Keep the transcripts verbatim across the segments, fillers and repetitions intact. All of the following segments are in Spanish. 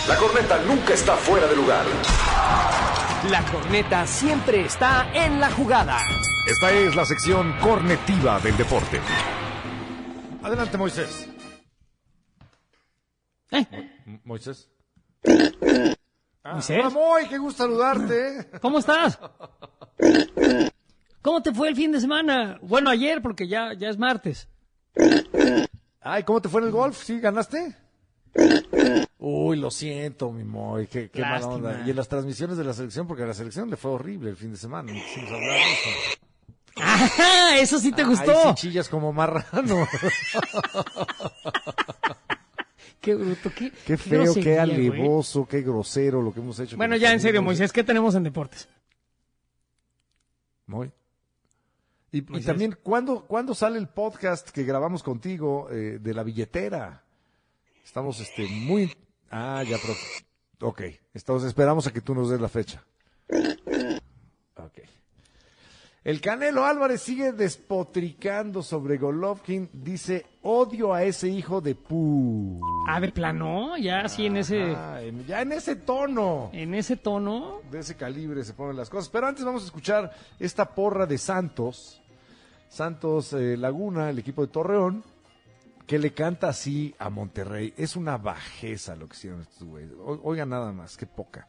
La corneta nunca está fuera de lugar. La corneta siempre está en la jugada. Esta es la sección cornetiva del deporte. Adelante, Moisés. ¿Eh? M- Moisés. Ah, ¿Moisés? hola, Moy, qué gusto saludarte. ¿Cómo estás? ¿Cómo te fue el fin de semana? Bueno, ayer, porque ya, ya es martes. Ay, ¿cómo te fue en el golf? ¿Sí ganaste? Uy, lo siento, mi Moy, qué, qué mala Lástima. onda. Y en las transmisiones de la selección, porque a la selección le fue horrible el fin de semana, no quisimos hablar de eso. ¡Ah! Eso sí te gustó. Ay, sí chillas como marrano. Qué bruto, qué, Qué feo, qué grosería, güey. alevoso, qué grosero lo que hemos hecho. Bueno, con ya los en serio, amigos. Moisés, ¿qué tenemos en deportes? Moy. Y, y Moisés. también, ¿cuándo, ¿cuándo sale el podcast que grabamos contigo eh, de la billetera? Estamos este, muy... Ah, ya, pero... Ok, estamos, esperamos a que tú nos des la fecha. Ok. El Canelo Álvarez sigue despotricando sobre Golovkin. Dice, odio a ese hijo de pu. Ah, de plano, ya así en ese, Ah, en- ya en ese tono. en ese tono. De ese calibre se ponen las cosas. Pero antes vamos a escuchar esta porra de Santos. Santos eh, Laguna, el equipo de Torreón, que le canta así a Monterrey. Es una bajeza lo que hicieron estos güeyes. O- Oigan nada más, qué poca.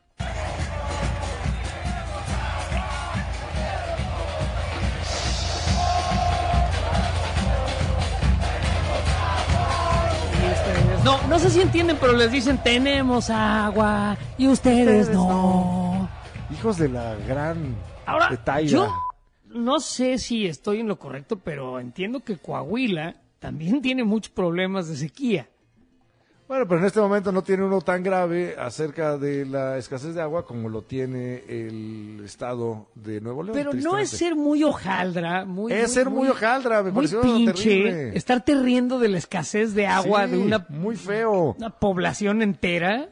No, no sé si entienden, pero les dicen tenemos agua y ustedes, Ustedes no. Hijos de la gran Ahora, de Taira. yo no sé si estoy en lo correcto, pero entiendo que Coahuila también tiene muchos problemas de sequía. Bueno, pero en este momento no tiene uno tan grave acerca de la escasez de agua como lo tiene el estado de Nuevo León. Pero no es tristemente. ser muy hojaldra, muy... Es ser muy hojaldra, me muy pareció pinche, terrible. estarte riendo de la escasez de agua Sí, de una, muy feo. una población entera.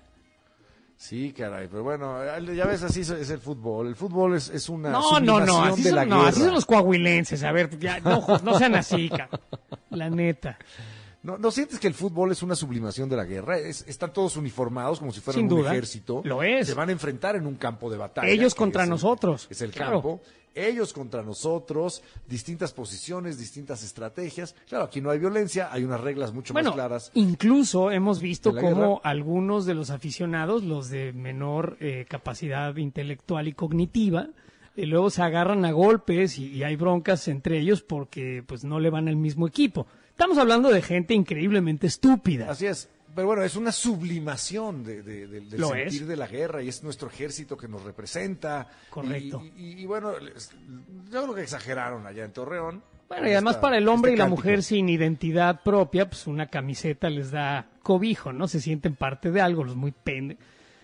Sí, caray, pero bueno, ya ves, así es el fútbol. El fútbol es, es una No, no, no, sublimación así de son, la no, guerra. así son los coahuilenses. A ver, ya, no, no sean así, cabrón. La neta. ¿No, ¿No sientes que el fútbol es una sublimación de la guerra? Es- están todos uniformados como si fueran Sin un duda, ejército. lo es. Se van a enfrentar en un campo de batalla. Ellos que contra es el- nosotros, Es el claro. campo. Ellos contra nosotros, distintas posiciones, distintas estrategias. Claro, aquí no hay violencia, hay unas reglas mucho Bueno, más claras. incluso hemos visto de la cómo guerra. algunos de los aficionados, los de menor eh, capacidad intelectual y cognitiva, eh, luego se agarran a golpes y, y hay broncas entre ellos porque pues no le van al mismo equipo. Estamos hablando de gente increíblemente estúpida. Así es. Pero bueno, es una sublimación de, de- de- del Lo sentir es. de la guerra y es nuestro ejército que nos representa. Correcto. Y, y- y bueno, les- yo creo que exageraron allá en Torreón. Bueno, y además Esta- para el hombre este y la cántico. mujer sin identidad propia, pues una camiseta les da cobijo, ¿no? Se sienten parte de algo, los muy pende.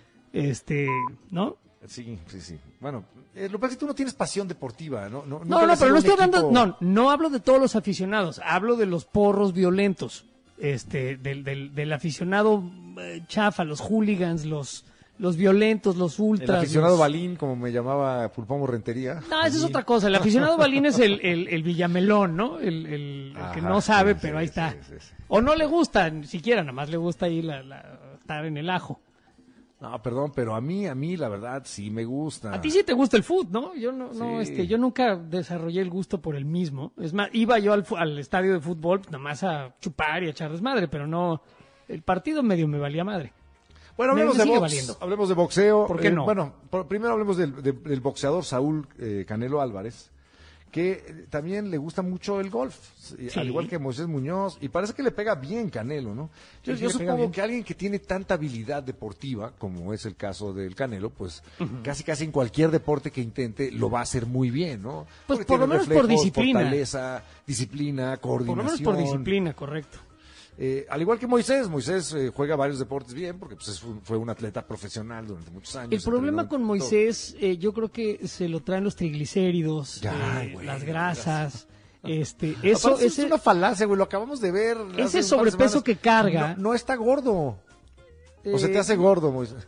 Este, ¿no? Sí, sí, sí. Bueno, eh, lo que pasa es que tú no tienes pasión deportiva, ¿no? No, No, no, pero no estoy hablando, no, no hablo de todos los aficionados, hablo de los porros violentos, este, del, del, del aficionado eh, chafa, los hooligans, los, los violentos, los El ultras. aficionado los- Balín, como me llamaba Pulpón Rentería. No, esa es otra cosa. El aficionado Balín es el, el, el Villamelón, ¿no? El, el- el que Ajá, no sabe, sí, pero sí, ahí está. sí, sí, sí. O no le gusta, ni siquiera, nada más le gusta ahí la, la- estar en el ajo. No, perdón, pero a mí, a mí, la verdad, sí me gusta. A ti sí te gusta el fútbol, ¿no? Yo no, no, Sí. este, yo nunca desarrollé el gusto por el mismo. Es más, iba yo al, fu- al estadio de fútbol, pues, nada más a chupar y a echar desmadre, pero no, el partido medio me valía madre. Bueno, Me- hablemos me de sigue box, valiendo. hablemos de boxeo. ¿Por qué Eh, no? Bueno, por- primero hablemos del, de- del boxeador Saúl eh, Canelo Álvarez, que eh, también le gusta mucho el golf, sí, Sí. al igual que Moisés Muñoz, y parece que le pega bien Canelo, ¿no? Yo, Sí, sí yo le pega supongo bien. que alguien que tiene tanta habilidad deportiva, como es el caso del Canelo, pues casi casi en cualquier deporte que intente lo va a hacer muy bien, ¿no? Pues Porque por lo tiene menos por disciplina. fortaleza, disciplina, Por lo coordinación. menos por disciplina, correcto. Eh, al igual que Moisés, Moisés eh, juega varios deportes bien porque pues, es un- fue un atleta profesional durante muchos años. El problema entrenó con todo. Moisés, eh, yo creo que se lo traen los triglicéridos, Ya, eh, güey, las grasas, este, eso, Eso es ese, una falacia, güey, lo acabamos de ver. hace ese un par de sobrepeso semanas. que carga. No, no está gordo. O se te Eh, hace gordo, Moisés.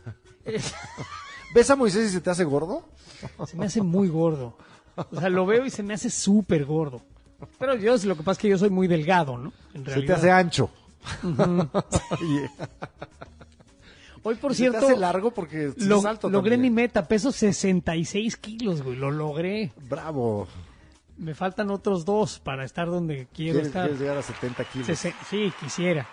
¿Ves a Moisés y se te hace gordo? se me hace muy gordo. O sea, lo veo y se me hace súper gordo. Pero yo, lo que pasa es que yo soy muy delgado, ¿no? En Se te realidad. hace ancho. Hoy, por ¿Se cierto, te hace largo porque sí lo- es alto logré también. mi meta, peso sesenta y seis kilos, güey, lo logré. Bravo. Me faltan otros dos para estar donde quiero ¿Quieres, estar. quieres llegar a setenta kilos? Sesen- sí, quisiera.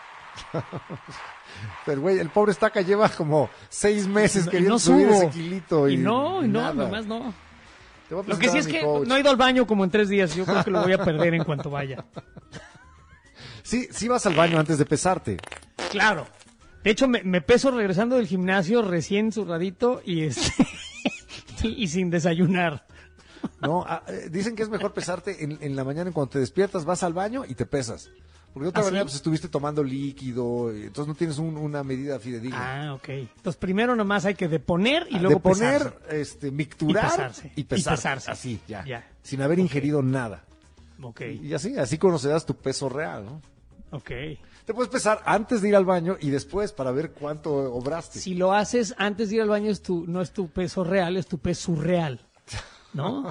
Pero, güey, el pobre Estaca lleva como seis meses Y queriendo no subir subo. ese kilito. Y, Y no, y no, nada. nomás no. Te voy a Lo que sí presentar es a mi que coach. no he ido al baño como en tres días. Yo creo que lo voy a perder en cuanto vaya. Sí, sí vas al baño antes de pesarte. Claro. De hecho, me, me peso regresando del gimnasio recién zurradito y este y, y sin desayunar. No, ah, eh, dicen que es mejor pesarte en, en la mañana cuando te despiertas, vas al baño y te pesas. Porque de otra ¿Ah, manera sí? pues estuviste tomando líquido, y entonces no tienes un- una medida fidedigna. Ah, ok. Entonces primero nomás hay que deponer y Ah, luego de poner, pesarse. este, micturar Y pesarse. y pesar. Y pesarse. Así, ya. Ya. Sin haber ingerido nada. Ok, Y así, así conocerás tu peso real, ¿no? ok. Te puedes pesar antes de ir al baño y después para ver cuánto obraste. Si lo haces antes de ir al baño, es tu, no es tu peso real, es tu peso surreal. ¿No?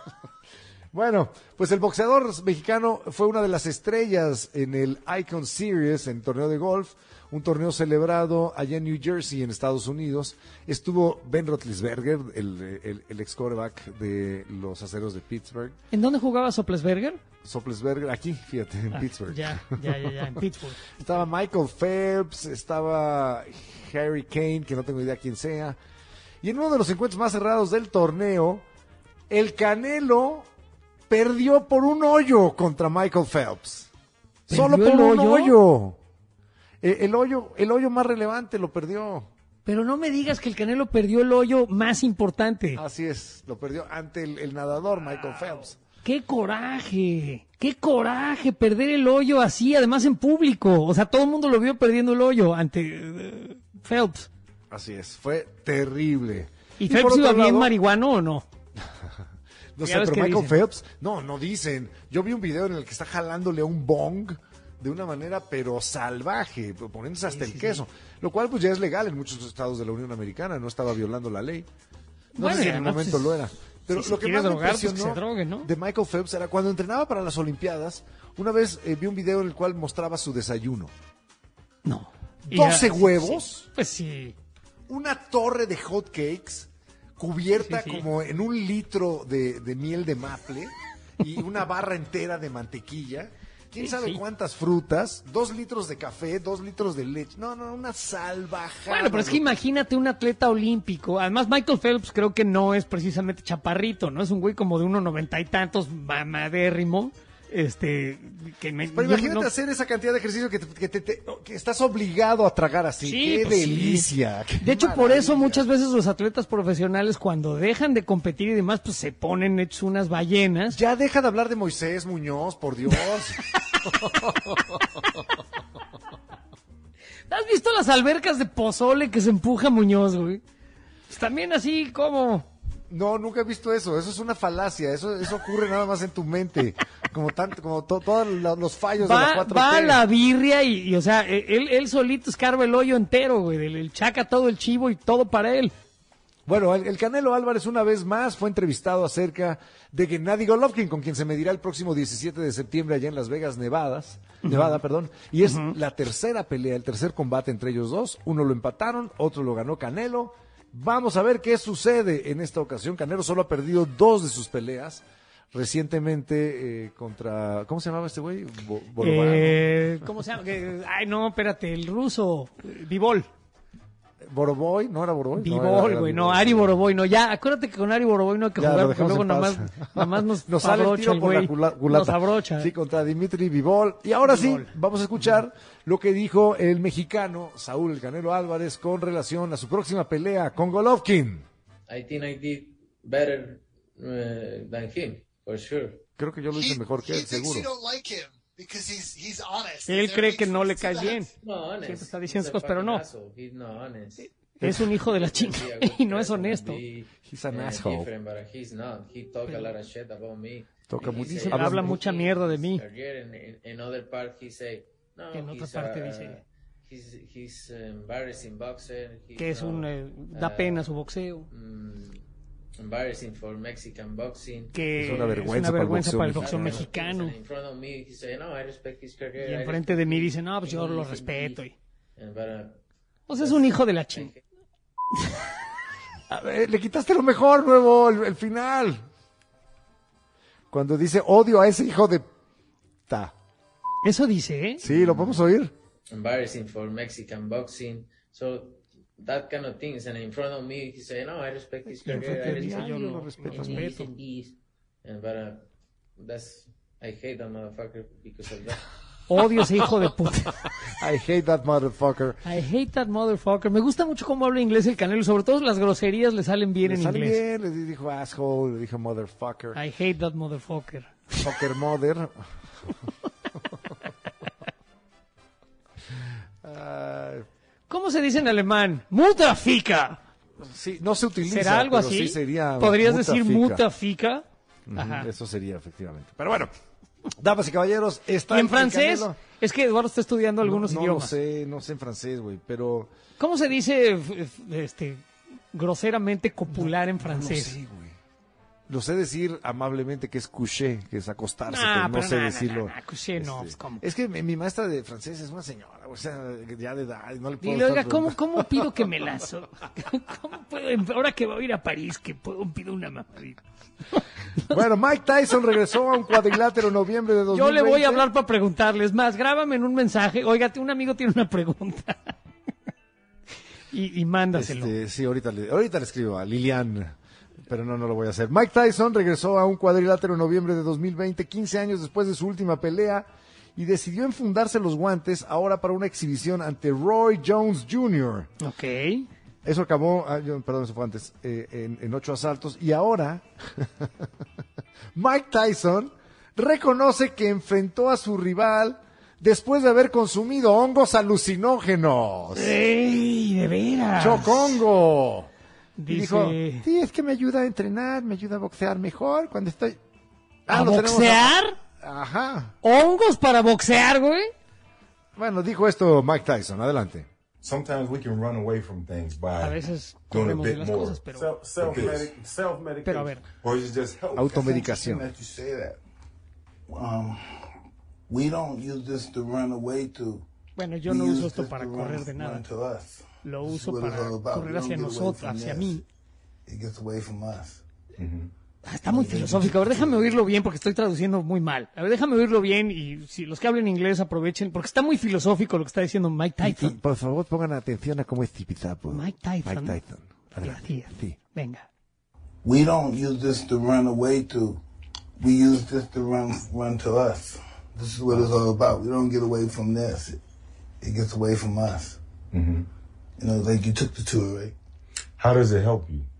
Bueno, pues el boxeador mexicano fue una de las estrellas en el Icon Series, en torneo de golf, un torneo celebrado allá en New Jersey, en Estados Unidos. Estuvo Ben Roethlisberger, el, el, el ex quarterback de los Aceros de Pittsburgh. ¿En dónde jugaba Soplesberger? Soplesberger, aquí, fíjate, en Ah, Pittsburgh. Ya, ya, ya, ya, en Pittsburgh. Estaba Michael Phelps, estaba Harry Kane, que no tengo idea quién sea. Y en uno de los encuentros más cerrados del torneo, el Canelo perdió por un hoyo contra Michael Phelps. Solo por ¿Perdió el un hoyo? hoyo. Eh, el hoyo. El hoyo más relevante lo perdió. Pero no me digas que el Canelo perdió el hoyo más importante. Así es, lo perdió ante el, el nadador Michael Phelps. ¡Qué coraje! ¡Qué coraje perder el hoyo así, además en público! O sea, todo el mundo lo vio perdiendo el hoyo ante eh, Phelps. Así es, fue terrible. ¿Y, por Phelps otro iba bien lado- marihuano o no? No sé, Ya ves pero que Michael dicen. Phelps, no, no dicen. Yo vi un video en el que está jalándole a un bong de una manera pero salvaje, poniéndose hasta Sí, el sí, queso, lo cual pues ya es legal en muchos estados de la Unión Americana, no estaba violando la ley. No Bueno, sé si y en el además, momento pues, lo era. Pero si lo se que quiere más me drogar, pues, que impresionó se drogue, ¿no? de Michael Phelps era cuando entrenaba para las Olimpiadas, una vez eh, vi un video en el cual mostraba su desayuno. No. doce Y, ah, sí, huevos. sí. Pues sí. Una torre de hot cakes cubierta Sí, sí. como en un litro de, de miel de maple y una barra entera de mantequilla. ¿Quién Sí, sabe sí. cuántas frutas? Dos litros de café, dos litros de leche. No, no, una salvajada. Bueno, pero es que imagínate un atleta olímpico. Además, Michael Phelps creo que no es precisamente chaparrito, ¿no? Es un güey como de uno noventa y tantos, mamadérrimo. Este, que me, Pero yo imagínate no- hacer esa cantidad de ejercicio que, te- que, te- te- que estás obligado a tragar así. Sí, ¡Qué pues sí. delicia! qué De hecho, por eso maravilla. muchas veces los atletas profesionales, cuando dejan de competir y demás, pues se ponen hechos unas ballenas. Ya deja de hablar de Moisés Muñoz, por Dios. ¿Has visto las albercas de pozole que se empuja Muñoz, güey? Pues también así como... No, nunca he visto eso. Eso es una falacia. Eso, eso ocurre nada más en tu mente. Como tanto, como to- todos la- los fallos de la Va, cuatro va a T. la birria y, y, o sea, él, él solito escarba el hoyo entero, güey. El, el chaca todo el chivo y todo para él. Bueno, el, el Canelo Álvarez una vez más fue entrevistado acerca de Gennady Golovkin, con quien se medirá el próximo diecisiete de septiembre allá en Las Vegas, Nevadas, Nevada, perdón. Y es la tercera pelea, el tercer combate entre ellos dos. Uno lo empataron, otro lo ganó Canelo. Vamos a ver qué sucede en esta ocasión. Canelo solo ha perdido dos de sus peleas. Recientemente eh, contra... ¿Cómo se llamaba este güey? Bo- Borobuena. Eh, ¿Cómo se llama? Que- Ay, no, espérate, el ruso, eh, Bivol. Boroboy, ¿no era Boroboy? No, era- Bivol, era güey, no, Bivol. Ari Boroboy, no, ya, acuérdate que con Ari Boroboy no hay que Ya, jugar, lo porque dejamos luego en nada paz. más, nada más nos, Nos sale el abrocha tiro el por la güey, cula- culata. nos abrocha. Sí, contra Dimitri Bivol. Y ahora Bivol. sí, vamos a escuchar lo que dijo el mexicano Saúl El Canelo Álvarez con relación a su próxima pelea con Golovkin. I think I did better uh, than him, for sure. Creo que yo lo hice mejor que él, he thinks seguro. you don't like him because he's he's honest. Él There cree are que big no le truths to caes that. bien. No, honest. Siempre está diciendo He's cosas, a pero no. fucking asshole. He's not honest. Es un hijo de la chinga He could be a y no good es person, honesto. be, He's an uh, asshole. different, but he's not. He talk a lot of shit about me. Toca And he mucho- say, habla- habla "I'm mucha in mierda de his mí". career", and in, in other part he say, no, En otra he's, parte uh, dice he's, he's embarrassing boxer. He's que es not, un, eh, da uh, pena su boxeo, mm, embarrassing for Mexican boxing. que Es una vergüenza es una vergüenza para el boxeo boxeo mexicano. mexicano. In front of me, he say, no, I respect his career. Y I enfrente de respect mí his- dice, no, pues yo he- lo he- respeto. Y... And, but, uh, O sea, es un hijo de la chingada. A ver, le quitaste lo mejor, nuevo, el, el final. Cuando dice odio a ese hijo de... Ta. Eso dice, ¿eh? Sí, lo podemos oír. Embarrassing for Mexican boxing. So that kind of things. And in front of me, he said, "No, I respect his Y enfrente career. I de mí, respect yo yo lo lo respeto. his respeto. and his." And but uh, that's I hate that motherfucker because of that. Odio ese hijo de puta. I hate that motherfucker. I hate that motherfucker. Me gusta mucho cómo habla inglés el Canelo, sobre todo las groserías le salen bien Le en sale inglés. bien, le dijo asshole, le dijo motherfucker. I hate that motherfucker. Fucker mother. Ay, ¿Cómo se dice en alemán? Mutafika. sí, no se utiliza. ¿Será algo pero así? Sí sería ¿Podrías muta decir fica. mutafika? Ujú, Ajá. eso sería, efectivamente. Pero bueno, damas y caballeros, está ¿Y en el francés? Canelo. Es que Eduardo está estudiando algunos no, no idiomas. lo sé, no sé en francés, güey, pero... ¿Cómo se dice f- f- este, groseramente copular en No francés? sé, güey. Lo sé decir amablemente que es coucher, que es acostarse, Ah, pero no pero sé no, no, decirlo. no, no, coucher no, Este, pues, ¿cómo? Es que mi, mi maestra de francés es una señora, o sea, ya de edad, no le puedo Dile, oiga, estar ¿cómo, preguntando. ¿cómo pido que me lazo? ¿Cómo puedo, ahora que voy a ir a París, que puedo pido una mamadita? Bueno, Mike Tyson regresó a un cuadrilátero en noviembre de dos mil Yo veinte. le voy a hablar para preguntarles más. Grábame en un mensaje. Oiga, un amigo tiene una pregunta. y, y mándaselo. Este, sí, ahorita le, ahorita le escribo a Lilian, pero no, no lo voy a hacer. Mike Tyson regresó a un cuadrilátero en noviembre de dos mil veinte, quince años después de su última pelea, y decidió enfundarse los guantes ahora para una exhibición ante Roy Jones junior Ok. Eso acabó, ah, yo- perdón, eso fue antes, eh, en, en ocho asaltos. Y ahora, Mike Tyson reconoce que enfrentó a su rival después de haber consumido hongos alucinógenos. ¡Ey, de veras! ¡Chocongo! Y Dice... dijo, sí, es que me ayuda a entrenar, me ayuda a boxear mejor cuando estoy... ¿A lo tenemos boxear? a- Ajá. ¿Hongos para boxear, güey? Bueno, dijo esto Mike Tyson, adelante. Sometimes we can run away from things by A veces doing a corremos de bit las more. cosas, pero... Self, self-medic, self-medication. Pero a ver. Or is it just help? Automedicación. That you say that. Um, we don't use this to run away to. Bueno, yo we no use uso esto this para to correr run- de nada. run to us. Lo This is uso what it's para all about. correr We don't hacia get away nosotros, from hacia this. mí. It gets away from us. Ah, está muy filosófico. A ver, déjame oírlo bien porque estoy traduciendo muy mal. A ver, déjame oírlo bien y si los que hablen inglés aprovechen, porque está muy filosófico lo que está diciendo Mike Y, y, Tyson. por favor, pongan atención a cómo es Zipizapo. Mike Tyson. Mike Tyson. Adelante. Gracias. Sí. Venga. We don't use this to run away to. We use this to run run to us. This is what it's all about. We don't get away from this. It, it gets away from us. Mm-hmm. You know, like you took the tour, right? How does it help you?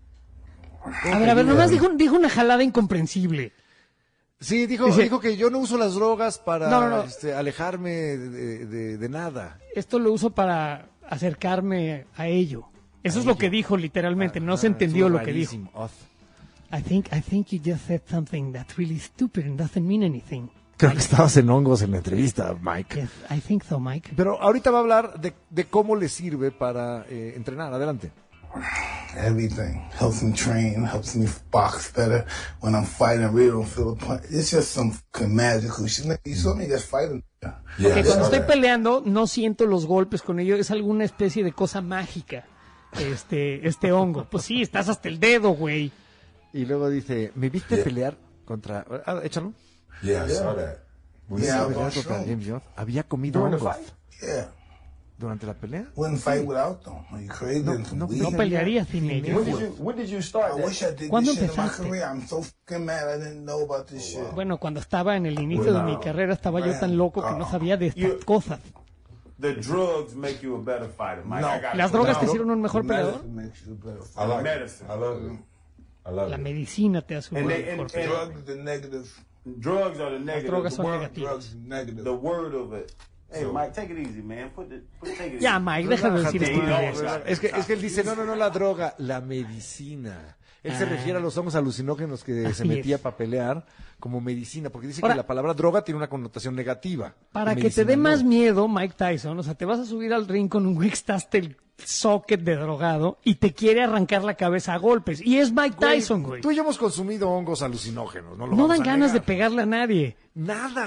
A ver, a ver, nomás dijo, dijo una jalada incomprensible. Sí, dijo, Dice- dijo que yo no uso las drogas para No, no, no. este, alejarme de, de- de nada. Esto lo uso para acercarme a ello. Eso es lo que dijo literalmente. No se Ah, entendió estuvo lo que dijo. rarísimo. Oz. I think, I think you just said something that's really stupid and doesn't mean anything. Creo que estabas en hongos en la entrevista, Mike. Yes, I think so, Mike. Pero ahorita va a hablar de, de cómo le sirve para eh, entrenar. Adelante. Everything helps me train, helps me box better. When I'm fighting, I really don't feel a punch. It's just some fucking magical shit. You saw me just fighting. Yeah, Que I cuando saw estoy that. peleando no siento los golpes con ello, es alguna especie de cosa mágica. Este, este hongo. Pues sí, estás hasta el dedo, güey. Y luego dice, ¿me viste Yeah. pelear contra... Ah, échalo. Yeah, I saw that. We Yeah, saw I that. Pelear was contra strong. James Jones. Había comido During the hongos. fight? Yeah. ¿Durante la pelea? Wouldn't fight without them. Are you crazy? No, Them some no, weed. No pelearía sin When ellos. did you When did you start I that? wish I did ¿Cuándo this shit in my empezaste? career. I'm so fucking mad I didn't know about this shit. Bueno, cuando estaba en el inicio de mi carrera estaba yo tan loco que no sabía de estas You- cosas. The drugs make you a better fighter, Mike. No. I got ¿Las you. drogas te No. hicieron un mejor peleador? Medicine makes you better. I like Medicine. it. I love it. I love La it. medicina te hace un And they- mejor and- peleador. Drugs, the negative. Drugs are the negative. drogas the son word, negativas. Drugs, negative. The word of it. Hey, Mike, take it easy, man. Put the, put, take it Ya, easy. Mike, deja de decir Relájate. estupideces. Es que, es que él dice, no, no, no la droga, la medicina. Él se Ah. refiere a los hongos alucinógenos que Así se metía es. para pelear como medicina, porque dice Ahora- que la palabra droga tiene una connotación negativa. Para Y que te medicina dé no. más miedo, Mike Tyson, o sea, te vas a subir al ring con un güey que está hasta el socket de drogado y te quiere arrancar la cabeza a golpes. Y es Mike Güey, Tyson, güey. Tú y yo hemos consumido hongos alucinógenos, no lo No vamos dan a ganas de negar. pegarle a nadie. Nada.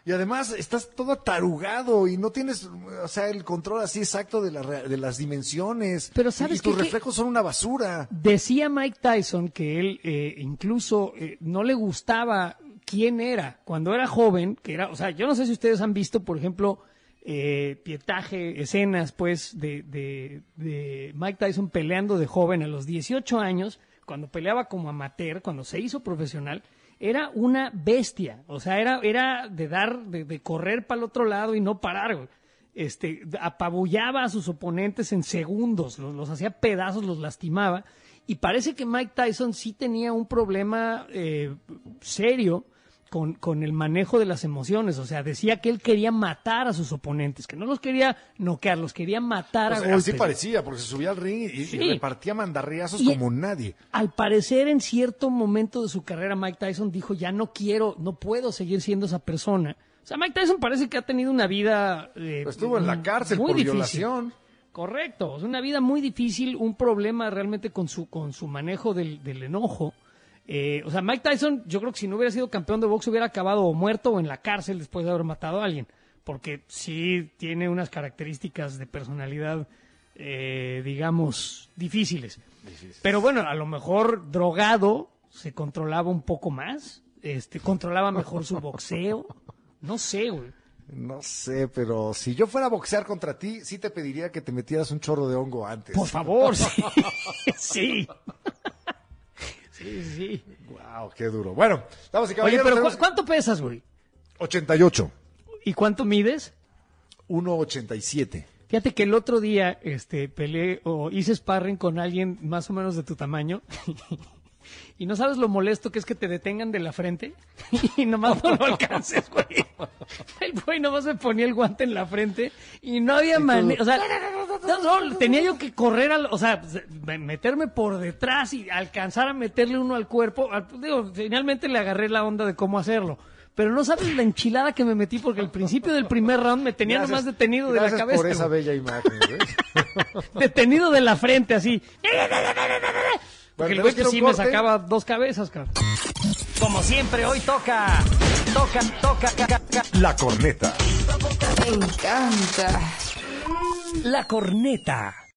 Y además estás todo atarugado y no tienes, o sea, el control así exacto de, la, de las dimensiones. Pero ¿sabes y, y tus qué? reflejos son una basura. Decía Mike Tyson que él eh, incluso eh, no le gustaba quién era cuando era joven, que era, o sea, yo no sé si ustedes han visto, por ejemplo, eh, pietaje, escenas, pues, de, de, de Mike Tyson peleando de joven a los dieciocho años, cuando peleaba como amateur, cuando se hizo profesional. Era una bestia, o sea, era, era de dar, de, de correr para el otro lado y no parar, güey. Este, apabullaba a sus oponentes en segundos, los, los hacía pedazos, los lastimaba. Y parece que Mike Tyson sí tenía un problema eh, serio con, con el manejo de las emociones. O sea, decía que él quería matar a sus oponentes, que no los quería noquear, los quería matar O a sea, golpes. así parecía, porque se subía al ring y, Sí. y repartía mandarriazos Y- como nadie. Al parecer, en cierto momento de su carrera, Mike Tyson dijo, ya no quiero, no puedo seguir siendo esa persona. O sea, Mike Tyson parece que ha tenido una vida... eh, Estuvo en la cárcel muy por difícil. violación. Correcto, es una vida muy difícil, un problema realmente con su, con su manejo del, del enojo. Eh, o sea, Mike Tyson, yo creo que si no hubiera sido campeón de box, hubiera acabado o muerto o en la cárcel después de haber matado a alguien. Porque sí tiene unas características de personalidad, eh, digamos, difíciles. Pero bueno, a lo mejor drogado se controlaba un poco más, este, controlaba mejor su boxeo. No sé, güey. No sé, pero si yo fuera a boxear contra ti, sí te pediría que te metieras un chorro de hongo antes. Por favor, sí. sí. Sí, sí. Wow, qué duro. Bueno, damas y Oye, caballeros, pero tenemos ¿cu- ¿cuánto pesas, güey? ochenta y ocho, ¿Y cuánto mides? uno ochenta y siete. Fíjate que el otro día este, peleé o hice sparring con alguien más o menos de tu tamaño y no sabes lo molesto que es que te detengan de la frente y nomás no lo alcances, güey. El güey nomás me ponía el guante en la frente y no había manera, o sea, no, no, tenía yo que correr, al, o sea, meterme por detrás y alcanzar a meterle uno al cuerpo. Al- Digo, finalmente le agarré la onda de cómo hacerlo. Pero no sabes la enchilada que me metí porque al principio del primer round me tenía Gracias- nomás detenido de la gracias cabeza. por esa güey. bella imagen, güey. Detenido de la frente, así. Porque el tenemos güey que que ir a un sí me corte. sacaba dos cabezas, cabrón. Como siempre, hoy toca, toca, toca, ca- ca- ca- La corneta. Me encanta. la corneta.